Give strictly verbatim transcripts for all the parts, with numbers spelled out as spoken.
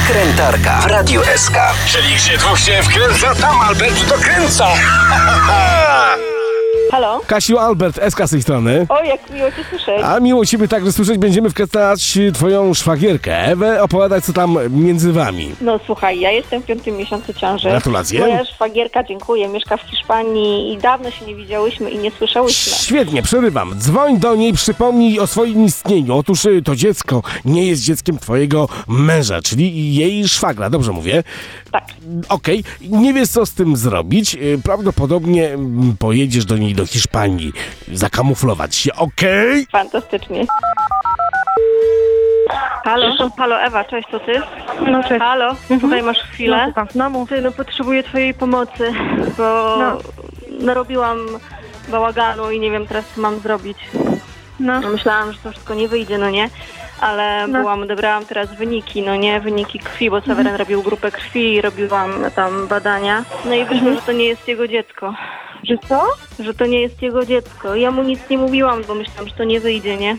Wkrętarka w Radiu S K. Czyli gdzie dwóch się wkręca, tam Albert dokręca. Halo? Kasiu, Albert, S K z tej strony. O, jak miło cię słyszeć. A miło ciebie także słyszeć, będziemy wkręcać twoją szwagierkę Ewę, opowiadać co tam między wami. No słuchaj, ja jestem w piątym miesiącu ciąży. Gratulacje. Moja szwagierka, dziękuję, mieszka w Hiszpanii i dawno się nie widziałyśmy i nie słyszałyśmy. Świetnie, przerywam. Dzwoń do niej, przypomnij o swoim istnieniu. Otóż y, to dziecko nie jest dzieckiem twojego męża, czyli jej szwagra, dobrze mówię? Tak. Okej, nie wiesz co z tym zrobić. Y, Prawdopodobnie mm, pojedziesz do niej do Hiszpanii, zakamuflować się, okej? Fantastycznie. Halo? Halo, Ewa, cześć, to ty? No cześć. Halo, Mhm. tutaj masz chwilę. No, słucham. No mów. Ty, no potrzebuję twojej pomocy, bo No. narobiłam bałaganu i nie wiem teraz co mam zrobić. No. No, myślałam, że to wszystko nie wyjdzie, no nie? Ale No. byłam, odebrałam teraz wyniki, no nie? Wyniki krwi, bo Seweryn robił grupę krwi i robiłam tam badania. No i wyszło, że to nie jest jego dziecko. Że co? Że to nie jest jego dziecko. Ja mu nic nie mówiłam, bo myślałam, że to nie wyjdzie, nie?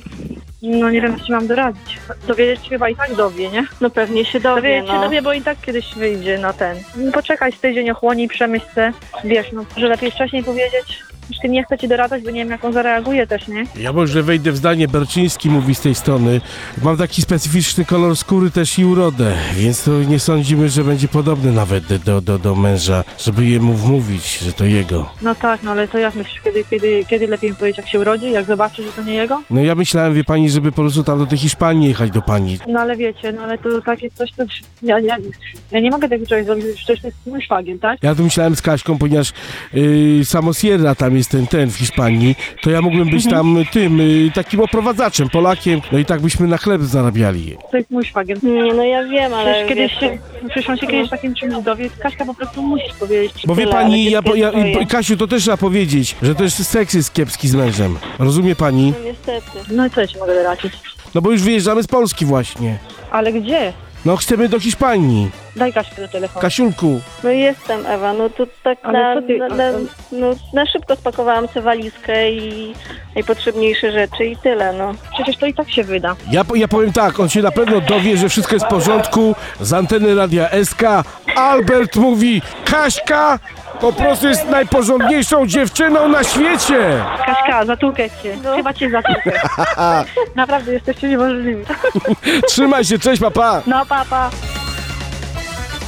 No nie wiem, co ci mam doradzić. Dowiedzieć się chyba i tak dowie, nie? No pewnie się dowie, Dowiedzieć się no. dowie, bo i tak kiedyś wyjdzie na ten. No, poczekaj z tydzień, ochłonij, przemyśl se. Wiesz, no, że lepiej wcześniej powiedzieć. Już nie chcę ci doradzać, bo nie wiem, jak on zareaguje też, nie? Ja może wejdę w zdanie. Berczyński mówi z tej strony. Mam taki specyficzny kolor skóry też i urodę, więc to nie sądzimy, że będzie podobny nawet do, do, do męża, żeby jemu wmówić, że to jego. No tak, no ale to jak myślisz, kiedy, kiedy, kiedy lepiej mi powiedzieć, jak się urodzi, jak zobaczy, że to nie jego? No ja myślałem, wie pani, żeby po prostu tam do tej Hiszpanii jechać do pani. No ale wiecie, no ale to takie coś, to ja, ja, ja nie mogę tego czegoś zrobić, przecież to jest mój szwagier, tak? Ja tu myślałem z Kaśką, ponieważ yy, Samosierra tam jest ten, ten w Hiszpanii, to ja mógłbym być tam tym, yy, takim oprowadzaczem, Polakiem, no i tak byśmy na chleb zarabiali. To jest mój szwagier. Nie, no ja wiem, ale Przecież kiedyś wiesz, się, przecież on się kiedyś takim czymś dowie, Kaśka po prostu musisz powiedzieć. Bo wie Tyle, pani, ale ja, dziecko ja, jest twoje. Kasiu, to też trzeba powiedzieć, że to jest seks jest kiepski z mężem. Rozumie pani? no niestety. No i co ja ci mogę doradzić? No bo już wyjeżdżamy z Polski właśnie. Ale gdzie? No chcemy do Hiszpanii. Daj Kaśkę do telefonu. Kasiulku. No jestem, Ewa, no to tak Ale na, co ty- na, na, no, na szybko spakowałam tę walizkę i najpotrzebniejsze rzeczy i tyle, no. Przecież to i tak się wyda. Ja, po- ja powiem tak, on się na pewno dowie, że wszystko jest w porządku. Z anteny Radia S K. Albert mówi, Kaśka po prostu jest najporządniejszą dziewczyną na świecie. Kaśka, zatłukę cię. No. Chyba cię zatłukę. Naprawdę jesteście niemożliwi. Trzymaj się, cześć, papa. No papa. Pa.